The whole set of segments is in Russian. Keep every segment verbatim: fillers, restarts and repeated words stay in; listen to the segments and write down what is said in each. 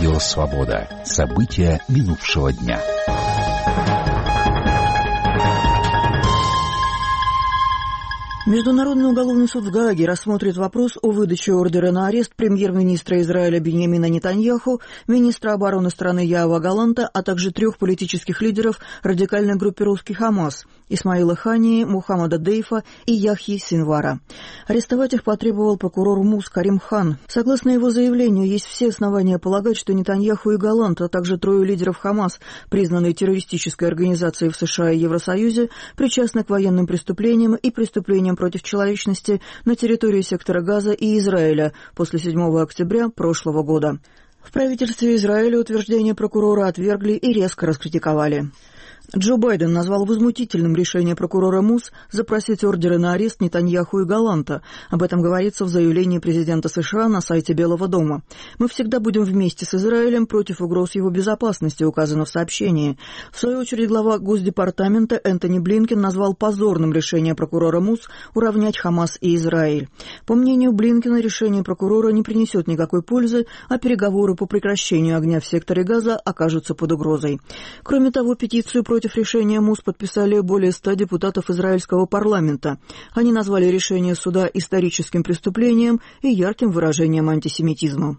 Радио «Свобода». События минувшего дня. Международный уголовный суд в Гааге рассмотрит вопрос о выдаче ордера на арест премьер-министра Израиля Биньямина Нетаньяху, министра обороны страны Яова Галанта, а также трех политических лидеров радикальной группировки «Хамас» – Исмаила Хании, Мухаммада Дейфа и Яхьи Синвара. Арестовать их потребовал прокурор МУС Карим Хан. Согласно его заявлению, есть все основания полагать, что Нетаньяху и Галант, а также трое лидеров «Хамас», признанной террористической организацией в США и Евросоюзе, причастны к военным преступлениям и преступлениям против человечности на территории сектора Газа и Израиля после седьмого октября прошлого года. В правительстве Израиля утверждение прокурора отвергли и резко раскритиковали. Джо Байден назвал возмутительным решение прокурора МУС запросить ордеры на арест Нетаньяху и Галанта. Об этом говорится в заявлении президента США на сайте Белого дома. «Мы всегда будем вместе с Израилем против угроз его безопасности», указано в сообщении. В свою очередь глава Госдепартамента Энтони Блинкен назвал позорным решение прокурора МУС уравнять Хамас и Израиль. По мнению Блинкена, решение прокурора не принесет никакой пользы, а переговоры по прекращению огня в секторе Газа окажутся под угрозой. Кроме того, петицию против Против решения МУС подписали более ста депутатов израильского парламента. Они назвали решение суда историческим преступлением и ярким выражением антисемитизма.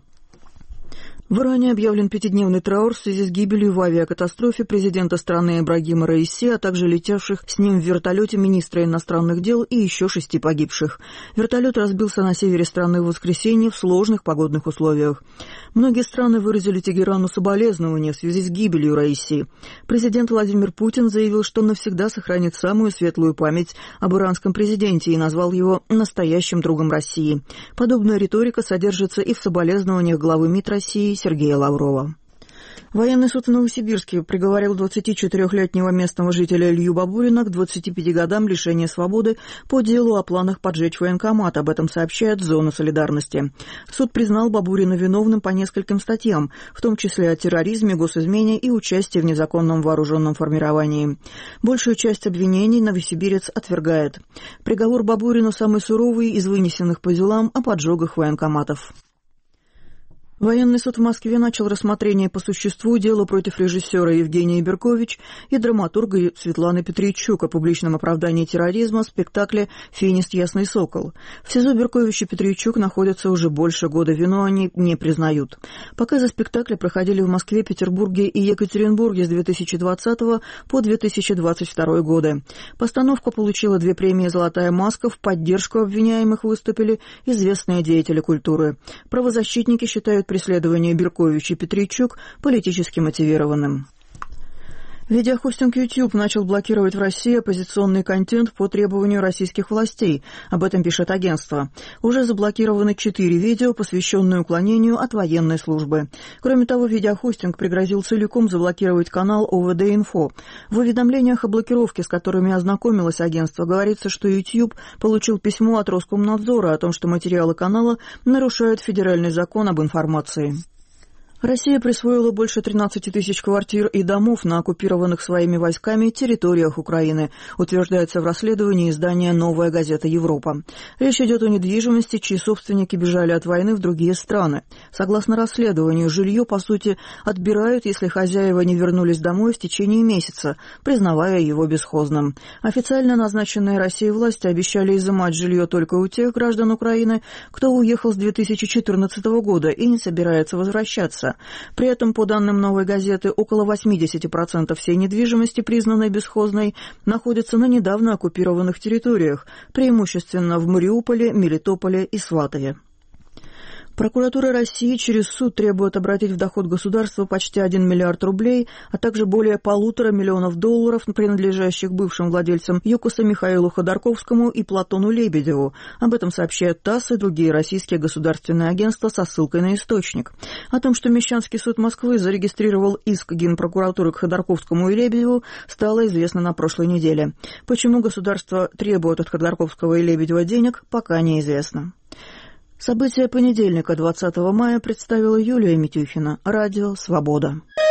В Иране объявлен пятидневный траур в связи с гибелью в авиакатастрофе президента страны Ибрагима Раиси, а также летевших с ним в вертолете министра иностранных дел и еще шести погибших. Вертолет разбился на севере страны в воскресенье в сложных погодных условиях. Многие страны выразили Тегерану соболезнования в связи с гибелью Раиси. Президент Владимир Путин заявил, что навсегда сохранит самую светлую память об иранском президенте и назвал его настоящим другом России. Подобная риторика содержится и в соболезнованиях главы МИД России Сергея Лаврова. Военный суд в Новосибирске приговорил двадцатичетырёхлетнего местного жителя Илью Бабурина к двадцати пяти годам лишения свободы по делу о планах поджечь военкомат. Об этом сообщает «Зона солидарности». Суд признал Бабурина виновным по нескольким статьям, в том числе о терроризме, госизмене и участии в незаконном вооруженном формировании. Большую часть обвинений новосибирец отвергает. Приговор Бабурину самый суровый из вынесенных по делам о поджогах военкоматов. Военный суд в Москве начал рассмотрение по существу дела против режиссера Евгения Беркович и драматурга Светланы Петрийчук о публичном оправдании терроризма в спектакле «Финист. Ясный сокол». В СИЗО Беркович и Петрийчук находятся уже больше года, вину они не признают. Показы спектакля проходили в Москве, Петербурге и Екатеринбурге с две тысячи двадцатого по две тысячи двадцать второй годы. Постановка получила две премии «Золотая маска», в поддержку обвиняемых выступили известные деятели культуры. Правозащитники считают преследование Беркович и Петрийчук политически мотивированным. Видеохостинг YouTube начал блокировать в России оппозиционный контент по требованию российских властей. Об этом пишет агентство. Уже заблокированы четыре видео, посвященные уклонению от военной службы. Кроме того, видеохостинг пригрозил целиком заблокировать канал О В Д-Инфо. В уведомлениях о блокировке, с которыми ознакомилось агентство, говорится, что YouTube получил письмо от Роскомнадзора о том, что материалы канала нарушают федеральный закон об информации. Россия присвоила больше тринадцати тысяч квартир и домов на оккупированных своими войсками территориях Украины, утверждается в расследовании издания «Новая газета Европа». Речь идет о недвижимости, чьи собственники бежали от войны в другие страны. Согласно расследованию, жилье, по сути, отбирают, если хозяева не вернулись домой в течение месяца, признавая его бесхозным. Официально назначенные Россией власти обещали изымать жилье только у тех граждан Украины, кто уехал с две тысячи четырнадцатого года и не собирается возвращаться. При этом, по данным «Новой газеты», около восемьдесят процентов всей недвижимости, признанной бесхозной, находится на недавно оккупированных территориях, преимущественно в Мариуполе, Мелитополе и Сватове. Прокуратура России через суд требует обратить в доход государства почти один миллиард рублей, а также более полутора миллионов долларов, принадлежащих бывшим владельцам ЮКОСа Михаилу Ходорковскому и Платону Лебедеву. Об этом сообщают ТАСС и другие российские государственные агентства со ссылкой на источник. О том, что Мещанский суд Москвы зарегистрировал иск Генпрокуратуры к Ходорковскому и Лебедеву, стало известно на прошлой неделе. Почему государство требует от Ходорковского и Лебедева денег, пока неизвестно. События понедельника, двадцатого мая, представила Юлия Митюхина. Радио «Свобода».